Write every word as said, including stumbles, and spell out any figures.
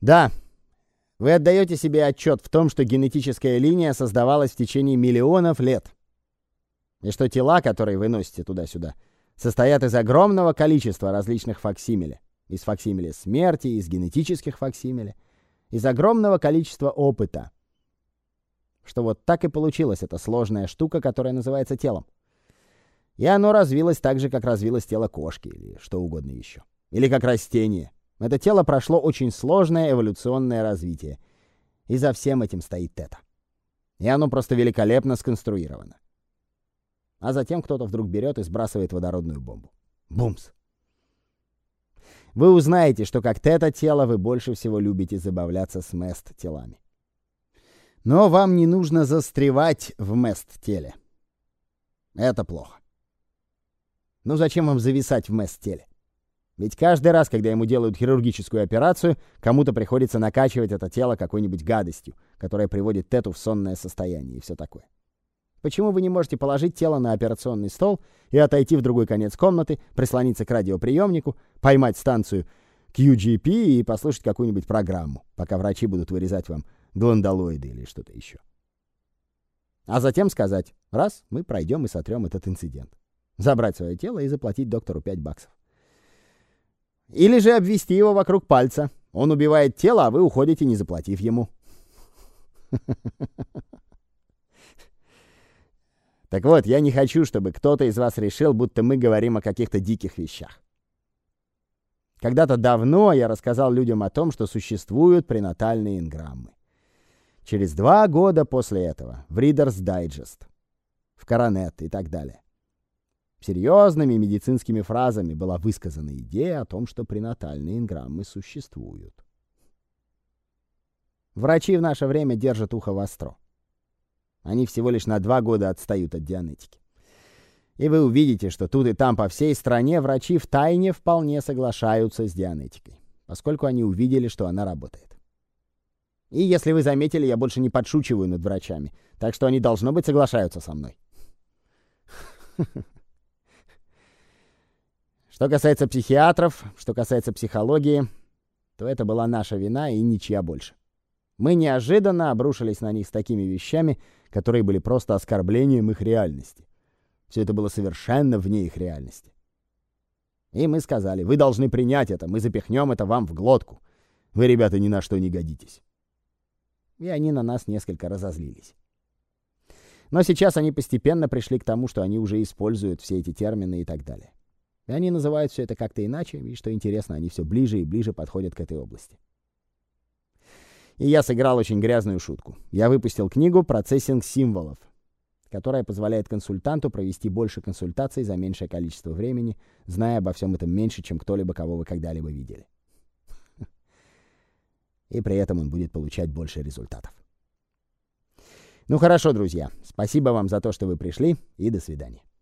Да, вы отдаете себе отчет в том, что генетическая линия создавалась в течение миллионов лет. И что тела, которые вы носите туда-сюда, состоят из огромного количества различных факсимиле. Из факсимиле смерти, из генетических факсимиле, из огромного количества опыта. Что вот так и получилась эта сложная штука, которая называется телом. И оно развилось так же, как развилось тело кошки или что угодно еще. Или как растение. Это тело прошло очень сложное эволюционное развитие. И за всем этим стоит тета. И оно просто великолепно сконструировано. А затем кто-то вдруг берет и сбрасывает водородную бомбу. Бумс! Вы узнаете, что как тета-тело вы больше всего любите забавляться с мест-телами. Но вам не нужно застревать в мест-теле. Это плохо. Ну зачем вам зависать в мест-теле? Ведь каждый раз, когда ему делают хирургическую операцию, кому-то приходится накачивать это тело какой-нибудь гадостью, которая приводит тету в сонное состояние и все такое. Почему вы не можете положить тело на операционный стол и отойти в другой конец комнаты, прислониться к радиоприемнику, поймать станцию кью джи пи и послушать какую-нибудь программу, пока врачи будут вырезать вам глондолоиды или что-то еще? А затем сказать: раз, мы пройдем и сотрем этот инцидент. Забрать свое тело и заплатить доктору пять баксов. Или же обвести его вокруг пальца. Он убивает тело, а вы уходите, не заплатив ему. Так вот, я не хочу, чтобы кто-то из вас решил, будто мы говорим о каких-то диких вещах. Когда-то давно я рассказал людям о том, что существуют пренатальные энграммы. Через два года после этого в Reader's Digest, в Coronet и так далее серьезными медицинскими фразами была высказана идея о том, что пренатальные энграммы существуют. Врачи в наше время держат ухо востро. Они всего лишь на два года отстают от дианетики. И вы увидите, что тут и там по всей стране врачи втайне вполне соглашаются с дианетикой, поскольку они увидели, что она работает. И если вы заметили, я больше не подшучиваю над врачами, так что они, должно быть, соглашаются со мной. Что касается психиатров, что касается психологии, то это была наша вина и ничья больше. Мы неожиданно обрушились на них с такими вещами, которые были просто оскорблением их реальности. Все это было совершенно вне их реальности. И мы сказали: вы должны принять это, мы запихнем это вам в глотку. Вы, ребята, ни на что не годитесь. И они на нас несколько разозлились. Но сейчас они постепенно пришли к тому, что они уже используют все эти термины и так далее. И они называют все это как-то иначе, и, что интересно, они все ближе и ближе подходят к этой области. И я сыграл очень грязную шутку. Я выпустил книгу «Процессинг символов», которая позволяет консультанту провести больше консультаций за меньшее количество времени, зная обо всем этом меньше, чем кто-либо, кого вы когда-либо видели. И при этом он будет получать больше результатов. Ну хорошо, друзья. Спасибо вам за то, что вы пришли, и до свидания.